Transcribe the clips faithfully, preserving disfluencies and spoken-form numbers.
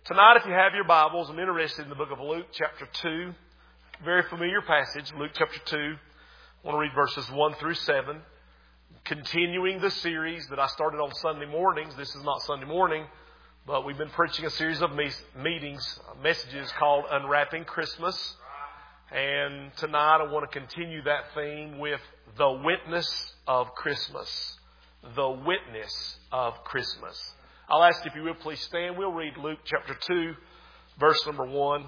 Tonight, if you have your Bibles, I'm interested in the book of Luke chapter two. Very familiar passage, Luke chapter two. I want to read verses one through seven. Continuing the series that I started on Sunday mornings. This is not Sunday morning, but we've been preaching a series of me- meetings, messages called Unwrapping Christmas. And tonight I want to continue that theme with the witness of Christmas. The witness of Christmas. I'll ask if you will please stand. We'll read Luke chapter two, verse number one.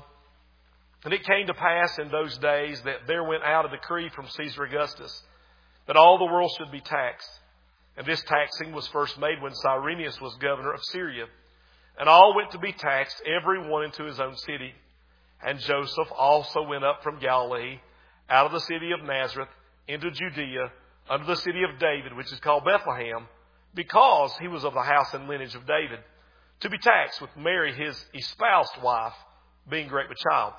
And it came to pass in those days that there went out a decree from Caesar Augustus that all the world should be taxed. And this taxing was first made when Cyrenius was governor of Syria. And all went to be taxed, every one into his own city. And Joseph also went up from Galilee, out of the city of Nazareth, into Judea, under the city of David, which is called Bethlehem, because he was of the house and lineage of David, to be taxed with Mary, his espoused wife, being great with child.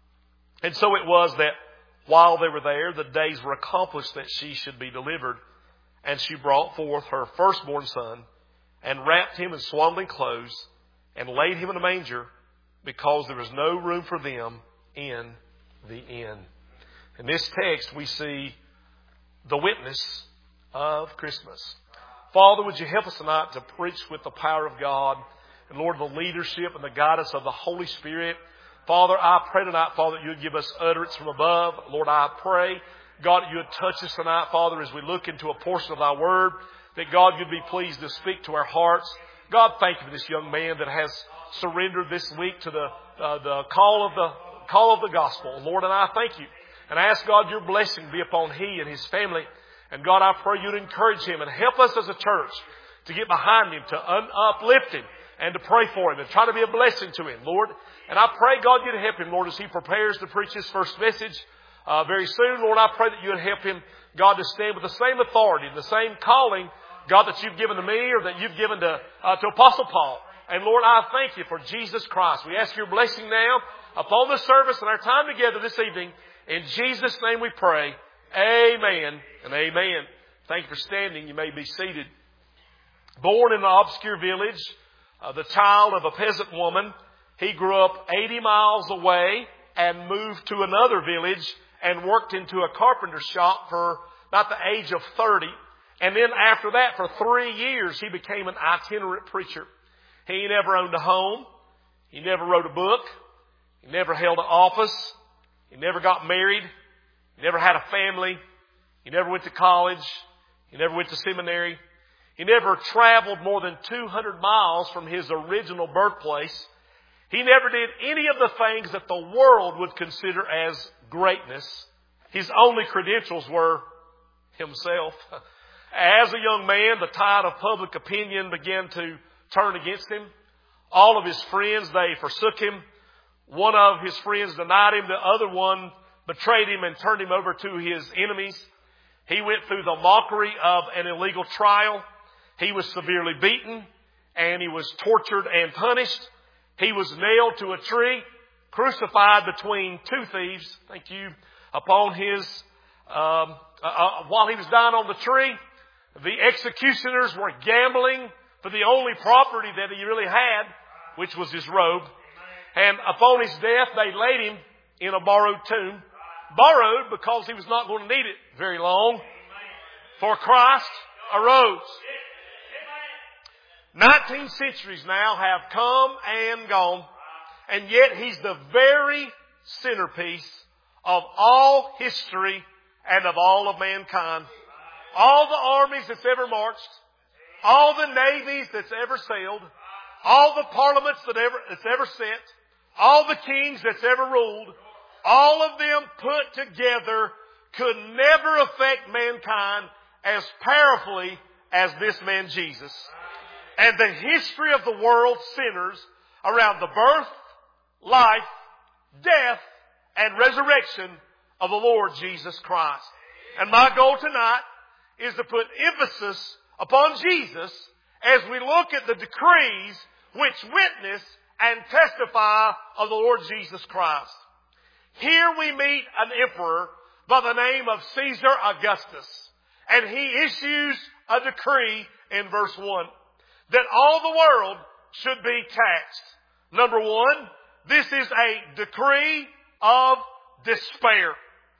And so it was that while they were there, the days were accomplished that she should be delivered. And she brought forth her firstborn son, and wrapped him in swaddling clothes, and laid him in a manger, because there was no room for them in the inn. In this text, we see the witness of Christmas. Father, would you help us tonight to preach with the power of God, and Lord, the leadership and the guidance of the Holy Spirit. Father, I pray tonight, Father, that you would give us utterance from above. Lord, I pray, God, that you would touch us tonight, Father, as we look into a portion of thy word, that God, you'd be pleased to speak to our hearts. God, thank you for this young man that has surrendered this week to the uh, the call of the call of the gospel. Lord, and I thank you. And I ask, God, your blessing be upon he and his family. And God, I pray you'd encourage him and help us as a church to get behind him, to un- uplift him, and to pray for him and try to be a blessing to him, Lord. And I pray, God, you'd help him, Lord, as he prepares to preach his first message uh, very soon. Lord, I pray that you'd help him, God, to stand with the same authority, the same calling, God, that you've given to me or that you've given to, uh, to Apostle Paul. And Lord, I thank you for Jesus Christ. We ask your blessing now upon this service and our time together this evening. In Jesus' name we pray. Amen and amen. Thank you for standing. You may be seated. Born in an obscure village, uh, the child of a peasant woman, he grew up eighty miles away and moved to another village and worked into a carpenter shop for about the age of thirty. And then after that, for three years, he became an itinerant preacher. He never owned a home. He never wrote a book. He never held an office. He never got married. He never had a family. He never went to college. He never went to seminary. He never traveled more than two hundred miles from his original birthplace. He never did any of the things that the world would consider as greatness. His only credentials were himself. As a young man, the tide of public opinion began to turn against him. All of his friends, they forsook him. One of his friends denied him. The other one betrayed him and turned him over to his enemies. He went through the mockery of an illegal trial. He was severely beaten and he was tortured and punished. He was nailed to a tree, crucified between two thieves. Thank you. Upon his, um, uh, while he was dying on the tree, the executioners were gambling for the only property that he really had, which was his robe. And upon his death, they laid him in a borrowed tomb. Borrowed because he was not going to need it very long. For Christ arose. Nineteen centuries now have come and gone. And yet he's the very centerpiece of all history and of all of mankind. All the armies that's ever marched. All the navies that's ever sailed. All the parliaments that ever, that's ever sent. All the kings that's ever ruled. All of them put together could never affect mankind as powerfully as this man Jesus. And the history of the world centers around the birth, life, death, and resurrection of the Lord Jesus Christ. And my goal tonight is to put emphasis upon Jesus as we look at the decrees which witness and testify of the Lord Jesus Christ. Here we meet an emperor by the name of Caesar Augustus. And he issues a decree in verse one that all the world should be taxed. Number one, this is a decree of despair.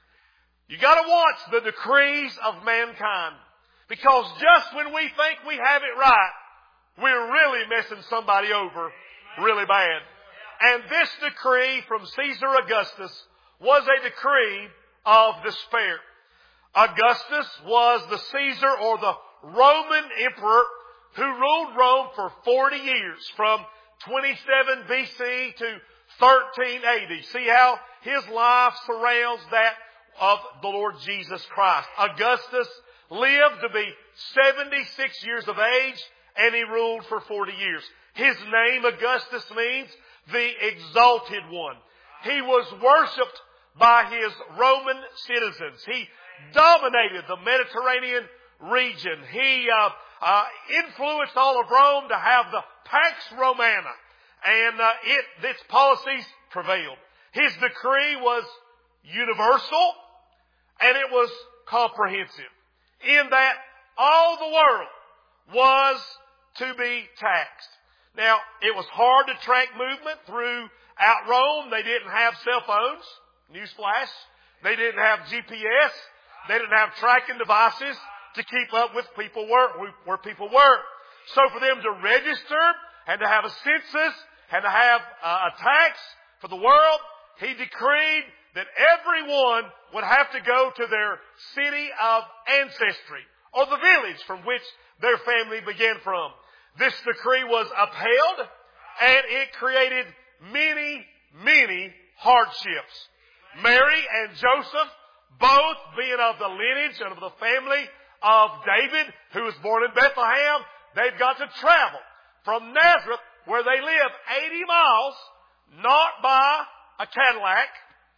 You got to watch the decrees of mankind. Because just when we think we have it right, we're really messing somebody over really bad. And this decree from Caesar Augustus was a decree of despair. Augustus was the Caesar or the Roman emperor who ruled Rome for forty years, from twenty-seven B C to thirteen A D. See how his life surrounds that of the Lord Jesus Christ. Augustus lived to be seventy-six years of age, and he ruled for forty years. His name, Augustus, means the Exalted One. He was worshipped by his Roman citizens. He dominated the Mediterranean region. He uh, uh, influenced all of Rome to have the Pax Romana, and uh, it, its policies prevailed. His decree was universal, and it was comprehensive, in that all the world was to be taxed. Now, it was hard to track movement throughout Rome. They didn't have cell phones. Newsflash. They didn't have G P S. They didn't have tracking devices to keep up with people were, where people were. So for them to register and to have a census and to have a tax for the world, he decreed that everyone would have to go to their city of ancestry, or the village from which their family began from. This decree was upheld, and it created many, many hardships. Mary and Joseph, both being of the lineage and of the family of David, who was born in Bethlehem, they've got to travel from Nazareth, where they live, eighty miles, not by a Cadillac,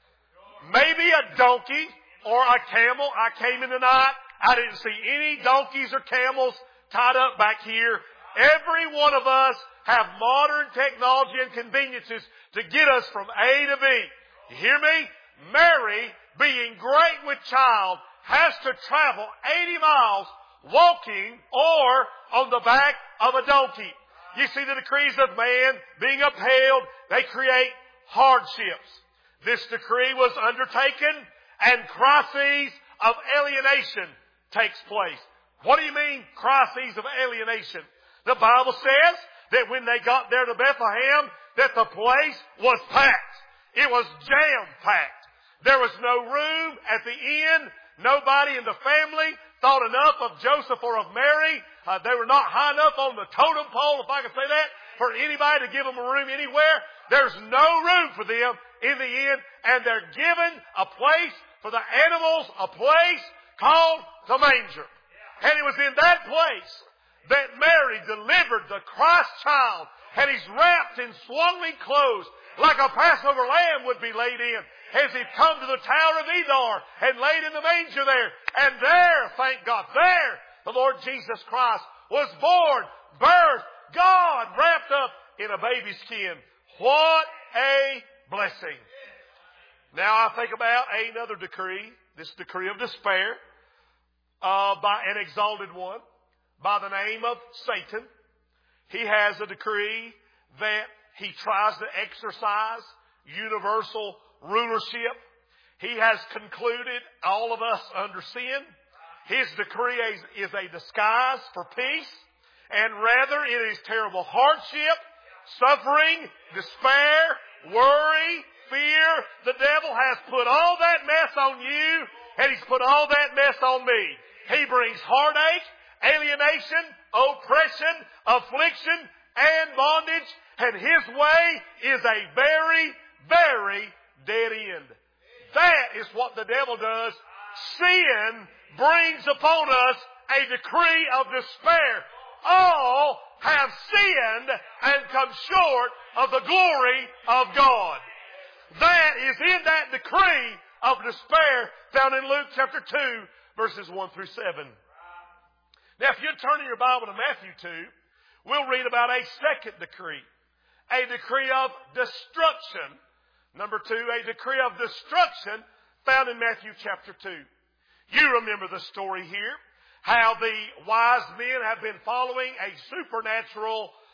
maybe a donkey or a camel. I came in tonight, I didn't see any donkeys or camels tied up back here. Every one of us have modern technology and conveniences to get us from A to B. You hear me? Mary, being great with child, has to travel eighty miles walking or on the back of a donkey. You see, the decrees of man being upheld, they create hardships. This decree was undertaken, and crises of alienation takes place. What do you mean, crises of alienation? The Bible says that when they got there to Bethlehem, that the place was packed. It was jam-packed. There was no room at the inn. Nobody in the family thought enough of Joseph or of Mary. Uh, they were not high enough on the totem pole, if I can say that, for anybody to give them a room anywhere. There's no room for them in the inn, and they're given a place for the animals, a place called the manger. And it was in that place that Mary delivered the Christ child, and he's wrapped in swaddling clothes like a Passover lamb would be laid in, as he come to the Tower of Edar and laid in the manger there. And there, thank God, there the Lord Jesus Christ was born, birthed, God wrapped up in a baby skin. What a blessing. Now I think about another decree, this decree of despair, uh, by an exalted one, by the name of Satan. He has a decree that he tries to exercise universal rulership. He has concluded all of us under sin. His decree is, is a disguise for peace, and rather it is terrible hardship, suffering, despair, worry, fear. The devil has put all that mess on you, and he's put all that mess on me. He brings heartache, alienation, oppression, affliction, and bondage, and his way is a very, very dead end. That is what the devil does. Sin brings upon us a decree of despair. All have sinned and come short of the glory of God. That is in that decree of despair found in Luke chapter two, verses one through seven. Now, if you turn in your Bible to Matthew two, we'll read about a second decree. A decree of destruction. Number two, a decree of destruction found in Matthew chapter two. You remember the story here. How the wise men have been following a supernatural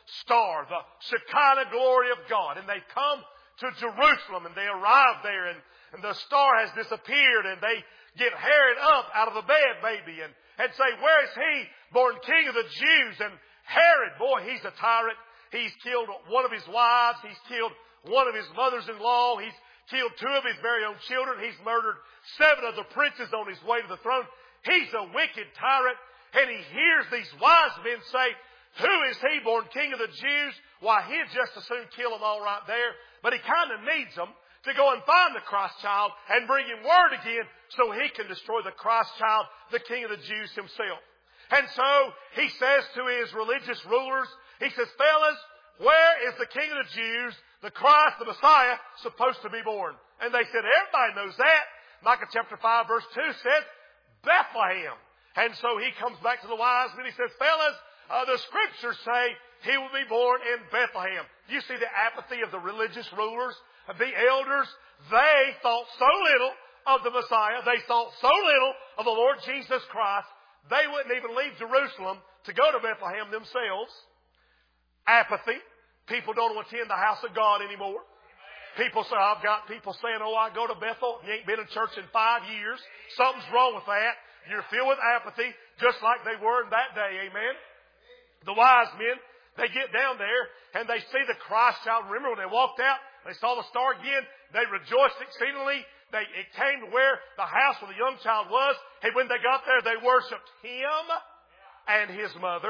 star, the Shekinah glory of God. And they come to Jerusalem and they arrive there and, and the star has disappeared and they get Herod up out of the bed maybe and, and say, where is he, born King of the Jews? And Herod, boy, he's a tyrant. He's killed one of his wives. He's killed one of his mothers-in-law. He's killed two of his very own children. He's murdered seven of the princes on his way to the throne. He's a wicked tyrant. And he hears these wise men say, who is he, born King of the Jews? Why, he'd just as soon kill them all right there. But he kind of needs them to go and find the Christ child and bring him word again so he can destroy the Christ child, the King of the Jews himself. And so he says to his religious rulers, he says, fellas, where is the King of the Jews, the Christ, the Messiah, supposed to be born? And they said, everybody knows that. Micah chapter five verse two says, Bethlehem. And so he comes back to the wise men. He says, fellas, uh, the scriptures say he will be born in Bethlehem. You see the apathy of the religious rulers, of the elders. They thought so little of the Messiah. They thought so little of the Lord Jesus Christ. They wouldn't even leave Jerusalem to go to Bethlehem themselves. Apathy. People don't attend the house of God anymore. People say, I've got people saying, oh, I go to Bethel. You ain't been in church in five years. Something's wrong with that. You're filled with apathy, just like they were in that day. Amen. The wise men, they get down there and they see the Christ child. Remember when they walked out, they saw the star again. They rejoiced exceedingly. They, it came to where the house where the young child was. And when they got there, they worshiped him and his mother.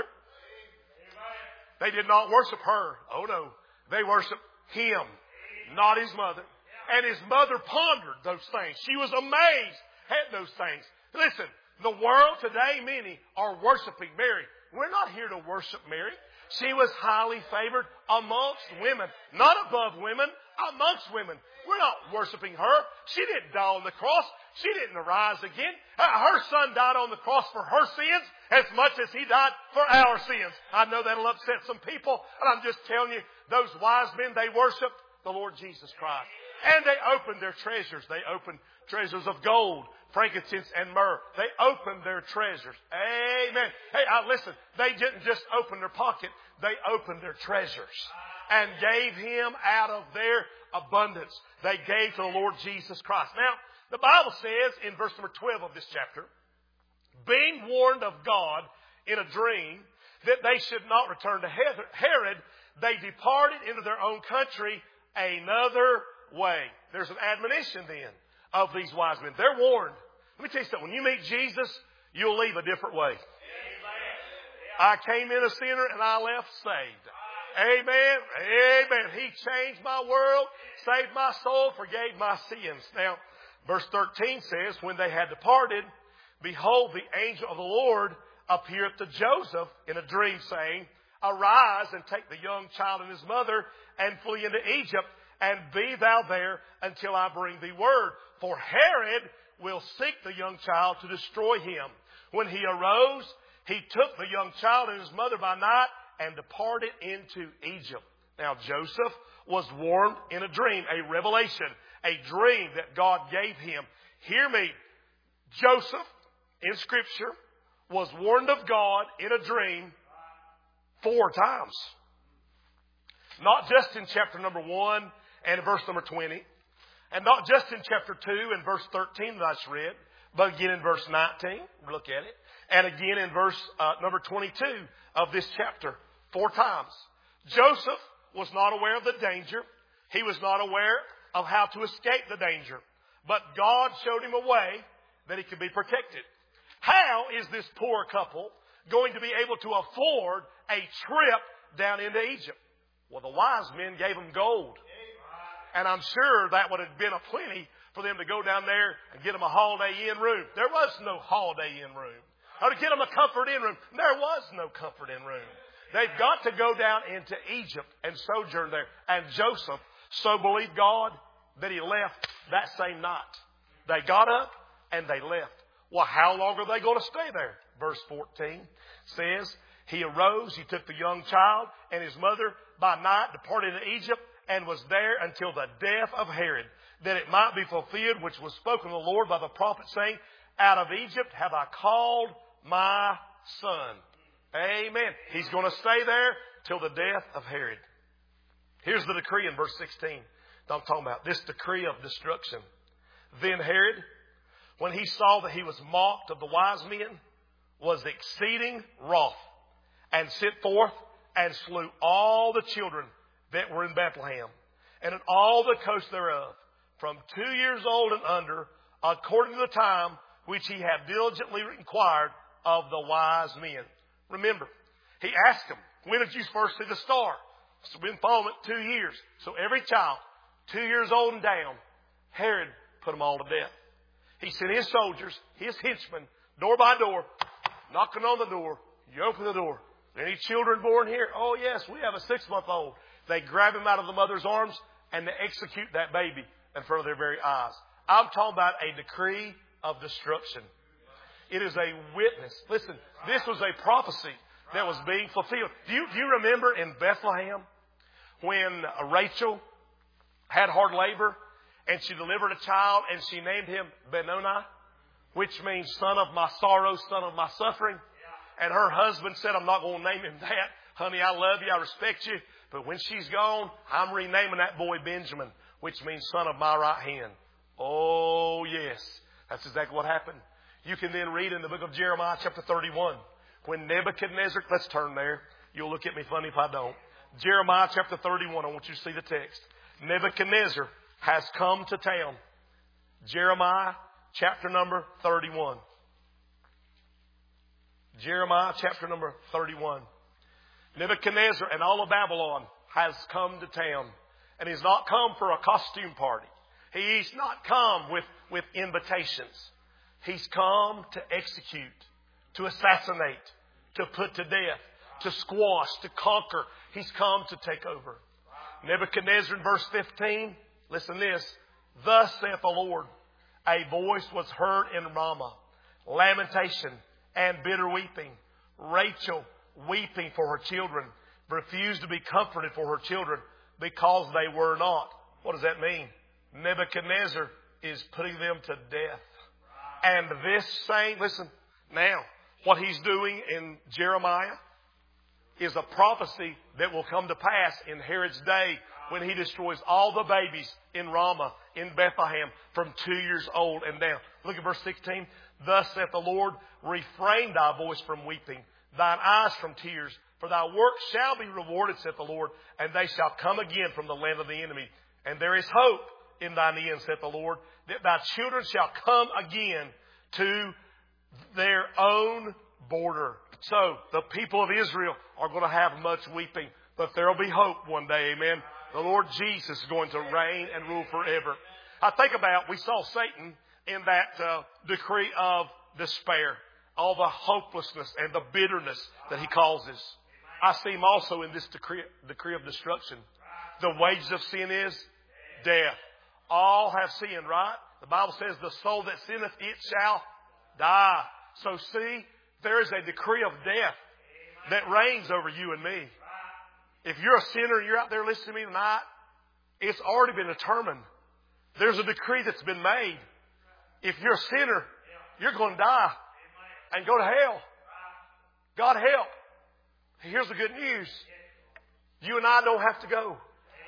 They did not worship her. Oh no. They worshiped him, not his mother. And his mother pondered those things. She was amazed at those things. Listen, the world today, many are worshiping Mary. We're not here to worship Mary. She was highly favored amongst women. Not above women, amongst women. We're not worshiping her. She didn't die on the cross. She didn't arise again. Her son died on the cross for her sins as much as he died for our sins. I know that'll upset some people, and I'm just telling you, those wise men, they worshiped the Lord Jesus Christ. And they opened their treasures. They opened treasures of gold, frankincense, and myrrh. They opened their treasures. Amen. Hey, uh, listen, they didn't just open their pocket. They opened their treasures and gave him out of their abundance. They gave to the Lord Jesus Christ. Now, the Bible says in verse number twelve of this chapter, being warned of God in a dream that they should not return to Herod, they departed into their own country another way. There's an admonition then of these wise men. They're warned. Let me tell you something. When you meet Jesus, you'll leave a different way. I came in a sinner and I left saved. Amen. Amen. He changed my world, saved my soul, forgave my sins. Now, verse thirteen says, when they had departed, behold, the angel of the Lord appeared to Joseph in a dream, saying, arise and take the young child and his mother and flee into Egypt, and be thou there until I bring thee word. For Herod will seek the young child to destroy him. When he arose, he took the young child and his mother by night and departed into Egypt. Now Joseph was warned in a dream, a revelation, a dream that God gave him. Hear me. Joseph, in Scripture, was warned of God in a dream four times. Not just in chapter number one and verse number twenty. And not just in chapter two and verse thirteen that I just read. But again in verse nineteen. Look at it. And again in verse uh, number twenty-two of this chapter. Four times. Joseph was not aware of the danger. He was not aware of how to escape the danger. But God showed him a way that he could be protected. How is this poor couple going to be able to afford a trip down into Egypt? Well, the wise men gave them gold. And I'm sure that would have been a plenty for them to go down there and get them a Holiday Inn room. There was no Holiday Inn room. Or to get them a Comfort Inn room. There was no Comfort Inn room. They've got to go down into Egypt and sojourn there. And Joseph so believed God that he left that same night. They got up and they left. Well, how long are they going to stay there? Verse fourteen says, he arose, he took the young child and his mother by night, departed into Egypt, and was there until the death of Herod, that it might be fulfilled, which was spoken of the Lord by the prophet, saying, out of Egypt have I called my son. Amen. He's going to stay there till the death of Herod. Here's the decree in verse sixteen. I'm talking about this decree of destruction. Then Herod, when he saw that he was mocked of the wise men, was exceeding wroth, and sent forth and slew all the children that were in Bethlehem, and in all the coast thereof, from two years old and under, according to the time which he had diligently inquired of the wise men. Remember, he asked them, when did you first see the star? It's been following it two years. So every child, two years old and down, Herod put them all to death. He sent his soldiers, his henchmen, door by door, knocking on the door. You open the door. Any children born here? Oh, yes, we have a six-month-old. They grab him out of the mother's arms and they execute that baby in front of their very eyes. I'm talking about a decree of destruction. It is a witness. Listen, this was a prophecy that was being fulfilled. Do you, do you remember in Bethlehem when Rachel had hard labor and she delivered a child and she named him Benoni, which means son of my sorrow, son of my suffering? And her husband said, I'm not going to name him that. Honey, I love you. I respect you. But when she's gone, I'm renaming that boy Benjamin, which means son of my right hand. Oh, yes. That's exactly what happened. You can then read in the book of Jeremiah chapter thirty-one. When Nebuchadnezzar, let's turn there. You'll look at me funny if I don't. Jeremiah chapter thirty-one. I want you to see the text. Nebuchadnezzar has come to town. Jeremiah chapter number thirty-one. Jeremiah chapter number thirty-one. Nebuchadnezzar and all of Babylon has come to town. And he's not come for a costume party. He's not come with, with invitations. He's come to execute, to assassinate, to put to death, to squash, to conquer. He's come to take over. Nebuchadnezzar in verse fifteen, listen to this. Thus saith the Lord, a voice was heard in Ramah, lamentation and bitter weeping. Rachel weeping for her children, refused to be comforted for her children because they were not. What does that mean? Nebuchadnezzar is putting them to death. And this same, listen, now, what he's doing in Jeremiah is a prophecy that will come to pass in Herod's day when he destroys all the babies in Ramah, in Bethlehem, from two years old and down. Look at verse sixteen. Thus saith the Lord, refrain thy voice from weeping, thine eyes from tears, for thy work shall be rewarded, saith the Lord, and they shall come again from the land of the enemy. And there is hope in thine end, saith the Lord, that thy children shall come again to their own border. So, the people of Israel are going to have much weeping, but there will be hope one day, amen. The Lord Jesus is going to reign and rule forever. I think about, we saw Satan in that uh, decree of despair, all the hopelessness and the bitterness that he causes. I see him also in this decree, decree of destruction. The wages of sin is death. All have sinned, right? The Bible says the soul that sinneth, it shall die. So see, there is a decree of death that reigns over you and me. If you're a sinner and you're out there listening to me tonight, it's already been determined. There's a decree that's been made. If you're a sinner, you're going to die and go to hell. God help. Here's the good news. You and I don't have to go.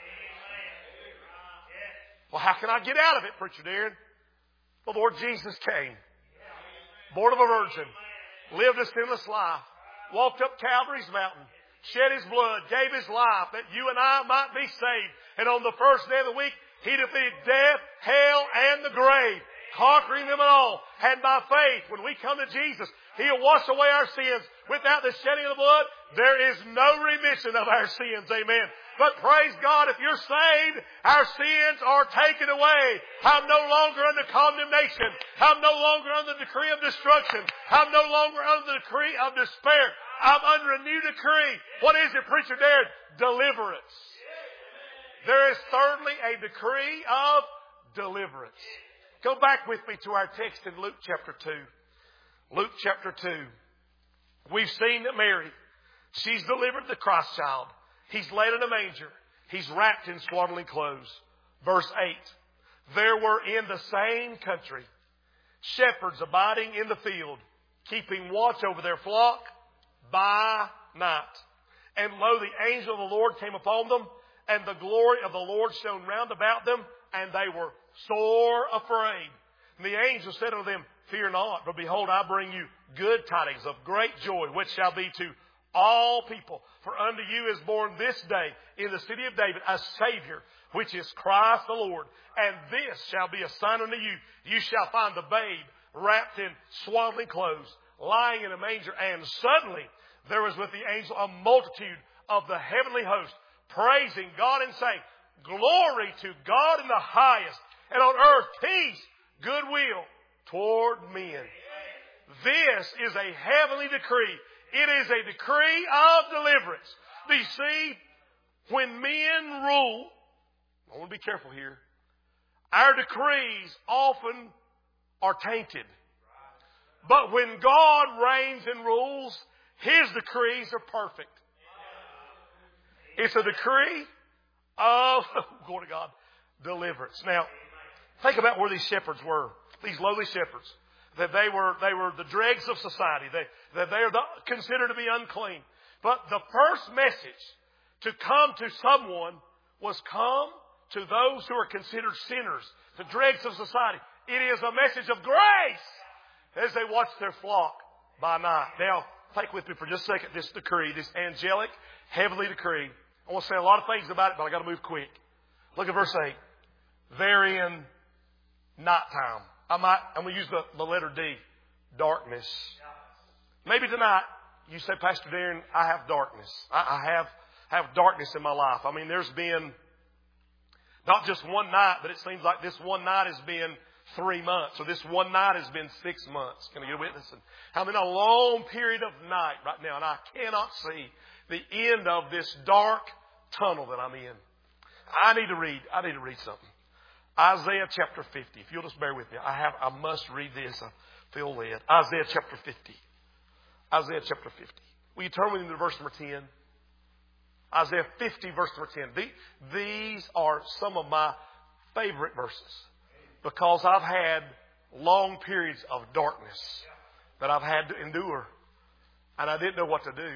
Well, how can I get out of it, Preacher Darren? The Lord Jesus came, born of a virgin, lived a sinless life, walked up Calvary's mountain, shed His blood, gave His life that you and I might be saved. And on the first day of the week, He defeated death, hell, and the grave, conquering them all. And by faith, when we come to Jesus, He'll wash away our sins. Without the shedding of the blood, there is no remission of our sins. Amen. But praise God, if you're saved, our sins are taken away. I'm no longer under condemnation. I'm no longer under the decree of destruction. I'm no longer under the decree of despair. I'm under a new decree. What is it, Preacher Darren? Deliverance. There is thirdly a decree of deliverance. Go back with me to our text in Luke chapter two. Luke chapter two. We've seen that Mary, she's delivered the Christ child. He's laid in a manger. He's wrapped in swaddling clothes. Verse eight. There were in the same country shepherds abiding in the field, keeping watch over their flock by night. And lo, the angel of the Lord came upon them, and the glory of the Lord shone round about them, and they were sore afraid. And the angel said unto them, Fear not, but behold, I bring you good tidings of great joy, which shall be to all people. For unto you is born this day in the city of David a Savior, which is Christ the Lord. And this shall be a sign unto you. You shall find the babe wrapped in swaddling clothes, lying in a manger. And suddenly there was with the angel a multitude of the heavenly host, praising God and saying, Glory to God in the highest, and on earth peace, goodwill toward men. This is a heavenly decree. It is a decree of deliverance. Do you see, when men rule, I want to be careful here, our decrees often are tainted. But when God reigns and rules, His decrees are perfect. It's a decree of, glory to God, deliverance. Now, think about where these shepherds were, these lowly shepherds. That they were, they were the dregs of society. They, that they are the, considered to be unclean. But the first message to come to someone was come to those who are considered sinners, the dregs of society. It is a message of grace as they watch their flock by night. Now, take with me for just a second this decree, this angelic, heavenly decree. I want to say a lot of things about it, but I got to move quick. Look at verse eight. Therein, nighttime. I might, I'm going to use the, the letter D, darkness. Maybe tonight you say, Pastor Darren, I have darkness. I, I have have darkness in my life. I mean, there's been not just one night, but it seems like this one night has been three months, or this one night has been six months. Can I get a witness? And I'm in a long period of night right now, and I cannot see the end of this dark tunnel that I'm in. I need to read. I need to read something. Isaiah chapter fifty. If you'll just bear with me, I have. I must read this. I feel led. Isaiah chapter fifty. Isaiah chapter fifty. Will you turn with me to verse number ten? Isaiah fifty, verse number ten. These are some of my favorite verses because I've had long periods of darkness that I've had to endure, and I didn't know what to do.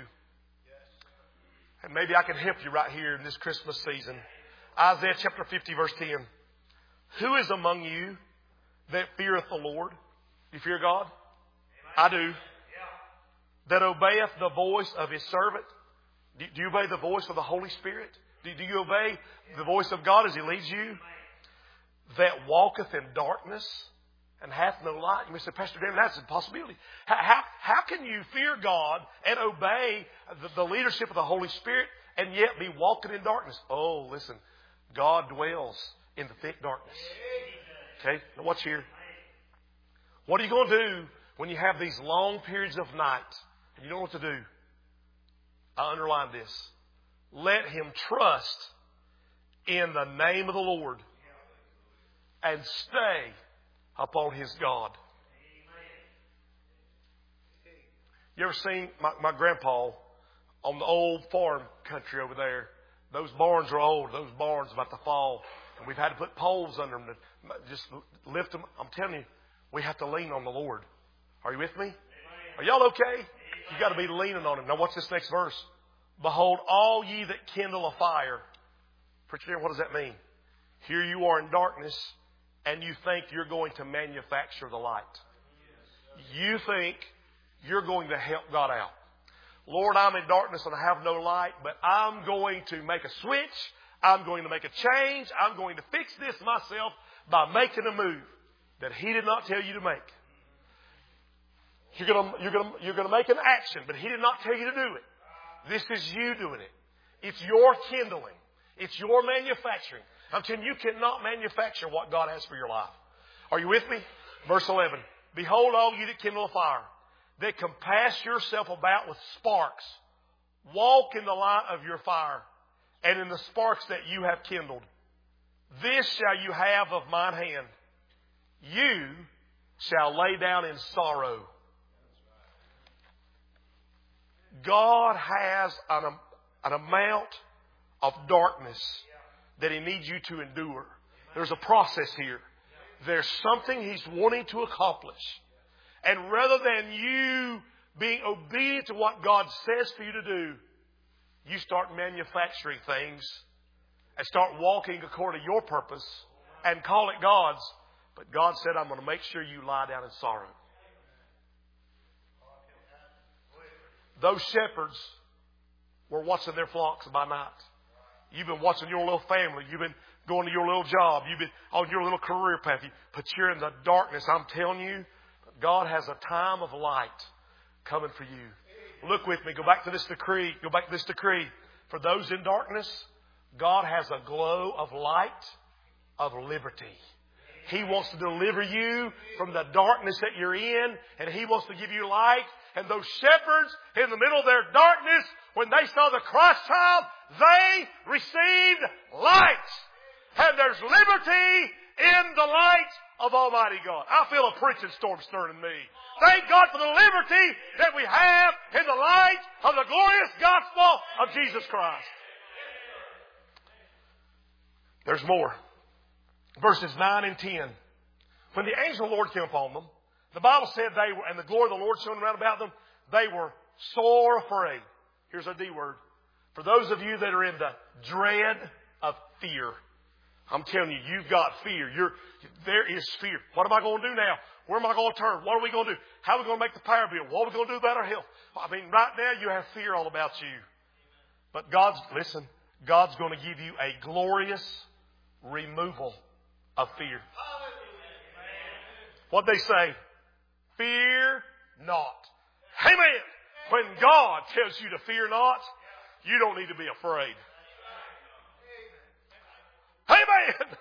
And maybe I can help you right here in this Christmas season. Isaiah chapter fifty, verse ten. Who is among you that feareth the Lord? Do you fear God? I do. That obeyeth the voice of His servant. Do you obey the voice of the Holy Spirit? Do you obey the voice of God as He leads you? That walketh in darkness and hath no light. You may say, Pastor Dan, that's an impossibility. How, how, how can you fear God and obey the, the leadership of the Holy Spirit and yet be walking in darkness? Oh, listen. God dwells in the thick darkness. Okay, now watch here. What are you going to do when you have these long periods of night and you don't know what to do? I underline this. Let him trust in the name of the Lord and stay upon his God. You ever seen my, my grandpa on the old farm country over there? Those barns are old. Those barns are about to fall. And we've had to put poles under them to just lift them. I'm telling you, we have to lean on the Lord. Are you with me? Are y'all okay? You've got to be leaning on Him. Now watch this next verse. Behold, all ye that kindle a fire. Preacher, what does that mean? Here you are in darkness, and you think you're going to manufacture the light. You think you're going to help God out. Lord, I'm in darkness and I have no light, but I'm going to make a switch. I'm going to make a change. I'm going to fix this myself by making a move that He did not tell you to make. You're going to, you're going to, you're going to make an action, but He did not tell you to do it. This is you doing it. It's your kindling. It's your manufacturing. I'm telling you, you cannot manufacture what God has for your life. Are you with me? Verse eleven. Behold, all you that kindle a fire, that compass yourself about with sparks, walk in the light of your fire, and in the sparks that you have kindled. This shall you have of mine hand. You shall lay down in sorrow. God has an, an amount of darkness that He needs you to endure. There's a process here. There's something He's wanting to accomplish. And rather than you being obedient to what God says for you to do, you start manufacturing things and start walking according to your purpose and call it God's. But God said, I'm going to make sure you lie down in sorrow. Those shepherds were watching their flocks by night. You've been watching your little family. You've been going to your little job. You've been on your little career path. But you're in the darkness. I'm telling you, God has a time of light coming for you. Look with me. Go back to this decree. Go back to this decree. For those in darkness, God has a glow of light of liberty. He wants to deliver you from the darkness that you're in, and He wants to give you light. And those shepherds in the middle of their darkness, when they saw the Christ child, they received light. And there's liberty in the light of Almighty God. I feel a preaching storm stirring in me. Thank God for the liberty that we have in the light of the glorious gospel of Jesus Christ. There's more. Verses nine and ten. When the angel of the Lord came upon them, the Bible said they were, and the glory of the Lord shone around about them, they were sore afraid. Here's a D word. For those of you that are in the dread of fear. I'm telling you, you've got fear. You're, there is fear. What am I going to do now? Where am I going to turn? What are we going to do? How are we going to make the power bill? What are we going to do about our health? I mean, right now you have fear all about you. But God's, listen, God's going to give you a glorious removal of fear. What'd they say? Fear not. Amen. When God tells you to fear not, you don't need to be afraid. Amen.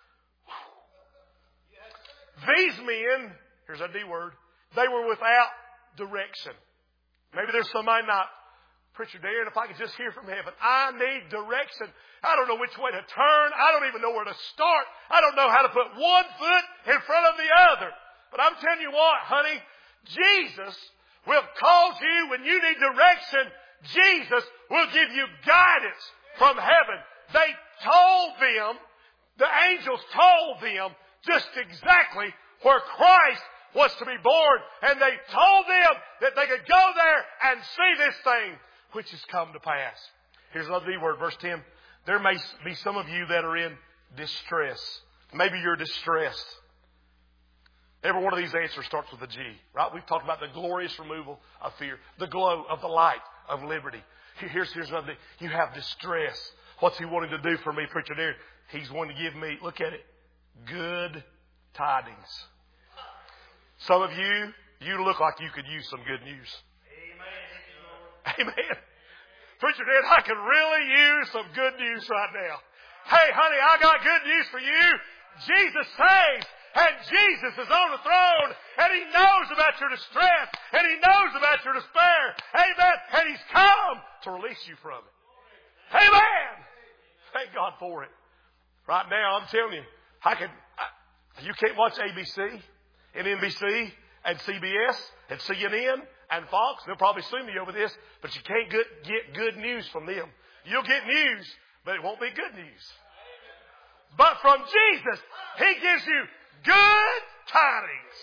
These men, here's a D word, they were without direction. Maybe there's somebody not, Preacher Darren, if I could just hear from heaven, I need direction. I don't know which way to turn. I don't even know where to start. I don't know how to put one foot in front of the other. But I'm telling you what, honey, Jesus will cause you when you need direction. Jesus will give you guidance from heaven. They told them, the angels told them just exactly where Christ was to be born. And they told them that they could go there and see this thing which has come to pass. Here's another D word, verse ten. There may be some of you that are in distress. Maybe you're distressed. Every one of these answers starts with a G, right? We've talked about the glorious removal of fear, the glow of the light of liberty. Here's, here's another thing. You have distress. What's He wanting to do for me, Preacher Darren? He's wanting to give me, look at it, good tidings. Some of you, you look like you could use some good news. Amen. Amen. Preacher Darren, I could really use some good news right now. Hey, honey, I got good news for you. Jesus saves. And Jesus is on the throne, and He knows about your distress, and He knows about your despair. Amen. And He's come to release you from it. Amen. Thank God for it. Right now, I'm telling you, I can. I, you can't watch A B C and N B C and C B S and C N N and Fox. They'll probably sue me over this, but you can't get, get good news from them. You'll get news, but it won't be good news. But from Jesus, He gives you good tidings.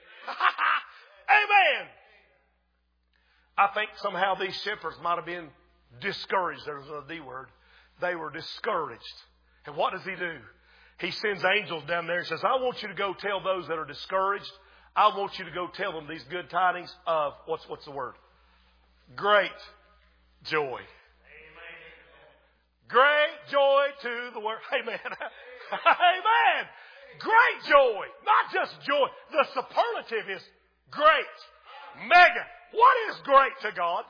Amen. I think somehow these shepherds might have been discouraged. There's a D word. They were discouraged. And what does He do? He sends angels down there and says, I want you to go tell those that are discouraged. I want you to go tell them these good tidings of, what's, what's the word? Great joy. Amen. Great joy to the world. Amen. Amen. Great joy. Not just joy. The superlative is great. Mega. What is great to God?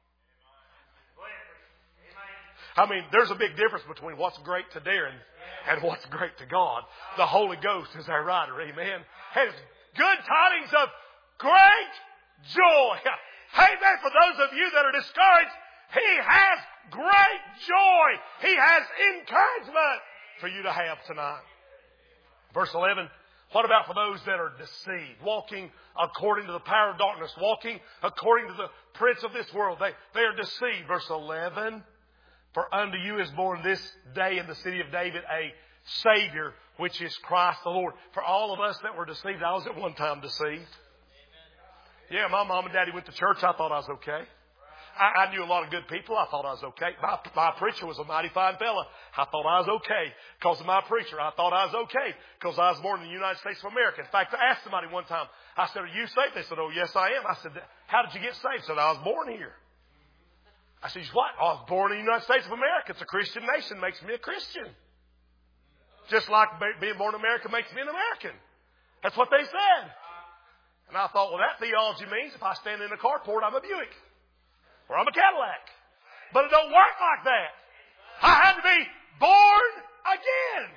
I mean, there's a big difference between what's great to Darren and what's great to God. The Holy Ghost is our writer. Amen. Has good tidings of great joy. Amen. For those of you that are discouraged, He has great joy. He has encouragement for you to have tonight. Verse eleven, what about for those that are deceived, walking according to the power of darkness, walking according to the prince of this world? They, they are deceived. Verse eleven, for unto you is born this day in the city of David a Savior, which is Christ the Lord. For all of us that were deceived, I was at one time deceived. Yeah, my mom and daddy went to church. I thought I was okay. I, I knew a lot of good people. I thought I was okay. My, my preacher was a mighty fine fella. I thought I was okay because of my preacher. I thought I was okay because I was born in the United States of America. In fact, I asked somebody one time, I said, are you saved? They said, oh, yes, I am. I said, how did you get saved? They said, I was born here. I said, what? I was born in the United States of America. It's a Christian nation. Makes me a Christian. Just like being born in America makes me an American. That's what they said. And I thought, well, that theology means if I stand in a carport, I'm a Buick. Or I'm a Cadillac. But it don't work like that. I had to be born again.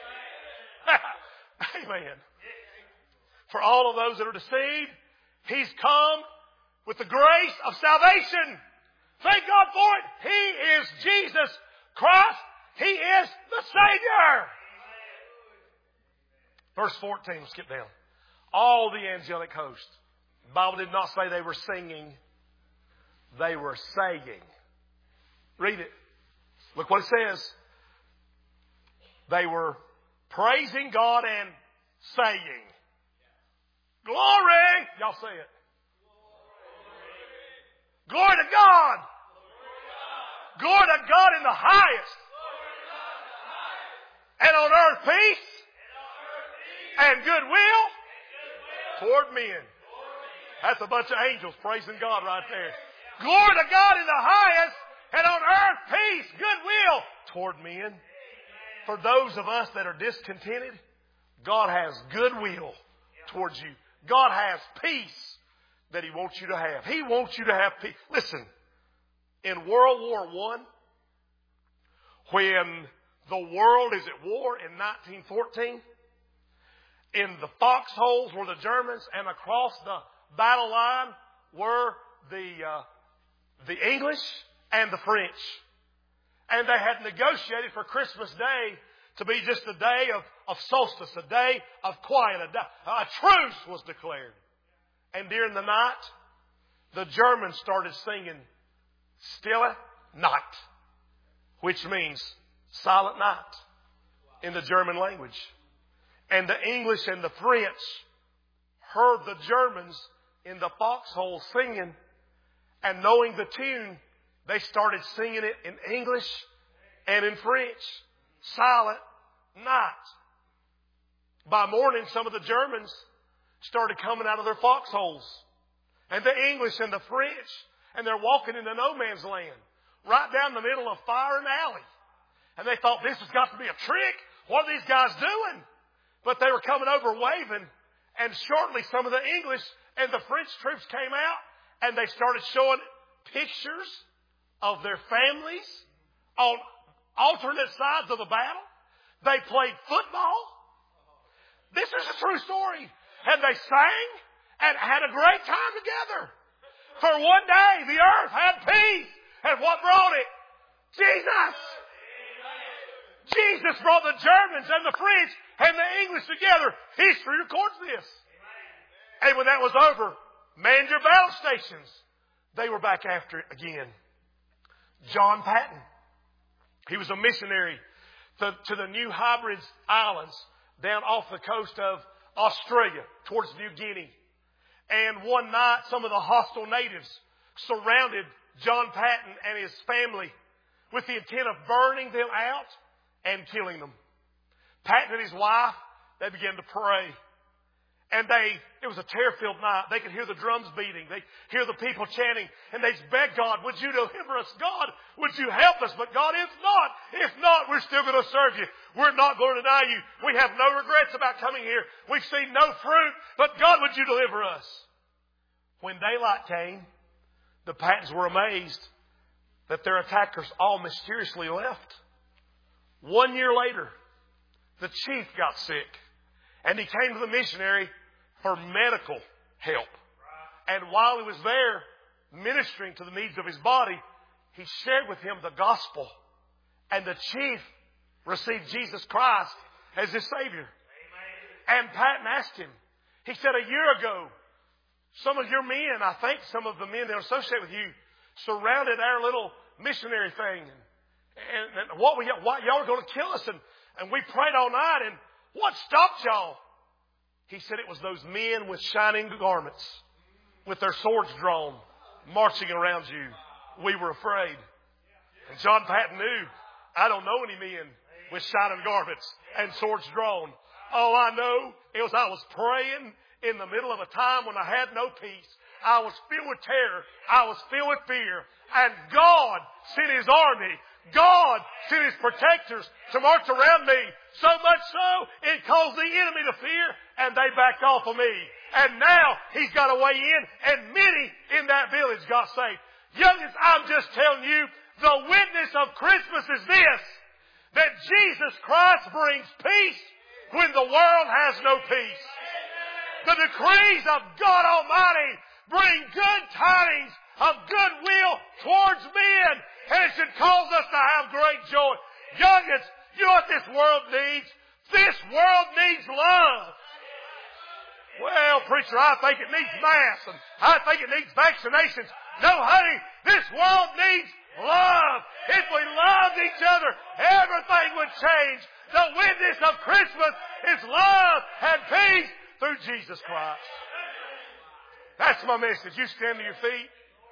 Amen. For all of those that are deceived, He's come with the grace of salvation. Thank God for it. He is Jesus Christ. He is the Savior. Verse fourteen, we'll skip down. All the angelic host. The Bible did not say they were singing. They were saying. Read it. Look what it says. They were praising God and saying. Glory! Y'all say it. Glory to God. Glory to God in the highest. And on earth peace and goodwill toward men. That's a bunch of angels praising God right there. Glory to God in the highest, and on earth peace, goodwill toward men. For those of us that are discontented, God has goodwill towards you. God has peace that He wants you to have. He wants you to have peace. Listen, in World War One, when the world is at war in nineteen fourteen, in the foxholes were the Germans, and across the battle line were the uh, the English and the French. And they had negotiated for Christmas Day to be just a day of, of solstice, a day of quiet. A, day, a truce was declared. And during the night, the Germans started singing Stille Nacht, which means silent night in the German language. And the English and the French heard the Germans in the foxhole singing, and knowing the tune, they started singing it in English and in French. Silent night. By morning, some of the Germans started coming out of their foxholes. And the English and the French, and they're walking into no man's land, right down the middle of fire and alley. And they thought, this has got to be a trick. What are these guys doing? But they were coming over waving, and shortly some of the English and the French troops came out, and they started showing pictures of their families on alternate sides of the battle. They played football. This is a true story. And they sang and had a great time together. For one day the earth had peace. And what brought it? Jesus. Jesus brought the Germans and the French and the English together. History records this. And when that was over, man your battle stations. They were back after it again. John Patton. He was a missionary to, to the New Hebrides Islands down off the coast of Australia towards New Guinea. And one night, some of the hostile natives surrounded John Patton and his family with the intent of burning them out and killing them. Patton and his wife, they began to pray. And they, it was a terror-filled night. They could hear the drums beating. They hear the people chanting. And they begged God, would you deliver us? God, would you help us? But God, if not, if not, we're still going to serve you. We're not going to deny you. We have no regrets about coming here. We've seen no fruit. But God, would you deliver us? When daylight came, the Pattons were amazed that their attackers all mysteriously left. One year later, the chief got sick. And he came to the missionary for medical help. And while he was there ministering to the needs of his body, he shared with him the gospel. And the chief received Jesus Christ as his Savior. And Patton asked him, he said, a year ago, some of your men, I think some of the men that associate with you, surrounded our little missionary thing. And, and what we, what, y'all were going to kill us. And, and we prayed all night. And what stopped y'all? He said it was those men with shining garments, with their swords drawn, marching around you. we were afraid. And John Patton knew, I don't know any men with shining garments and swords drawn. All I know is I was praying in the middle of a time when I had no peace. I was filled with terror. I was filled with fear. And God sent His army. God sent His protectors to march around me. So much so, it caused the enemy to fear, and they backed off of me. And now He's got a way in, and many in that village got saved. Youngins, I'm just telling you, the witness of Christmas is this, that Jesus Christ brings peace when the world has no peace. The decrees of God Almighty bring good tidings of goodwill towards men, and it should cause us to have great joy. Youngins, you know what this world needs? This world needs love. Well, preacher, I think it needs masks, and I think it needs vaccinations. No, honey, this world needs love. If we loved each other, everything would change. The witness of Christmas is love and peace through Jesus Christ. That's my message. You stand to your feet.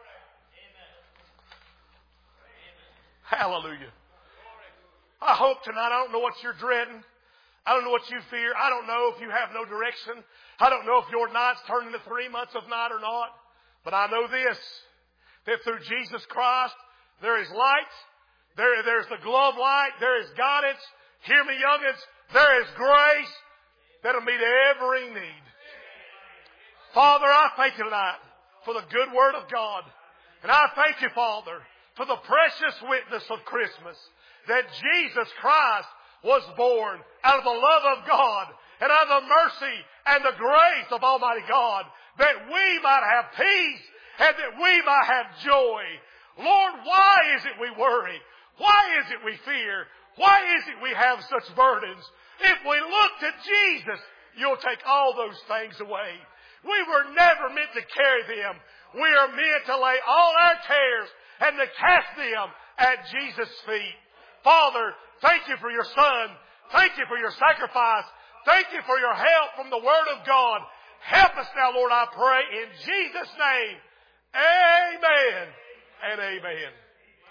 Hallelujah. I hope tonight, I don't know what you're dreading. I don't know what you fear. I don't know if you have no direction. I don't know if your night's turned into three months of night or not. But I know this, that through Jesus Christ, there is light. There, there's the glow of light. There is guidance. Hear me, youngins. There is grace that'll meet every need. Father, I thank you tonight for the good word of God. And I thank you, Father, for the precious witness of Christmas, that Jesus Christ was born out of the love of God and out of the mercy and the grace of Almighty God, that we might have peace and that we might have joy. Lord, why is it we worry? Why is it we fear? Why is it we have such burdens? If we look to Jesus, you'll take all those things away. We were never meant to carry them. We are meant to lay all our cares and to cast them at Jesus' feet. Father, thank you for your Son. Thank you for your sacrifice. Thank you for your help from the Word of God. Help us now, Lord, I pray, in Jesus' name. Amen and amen.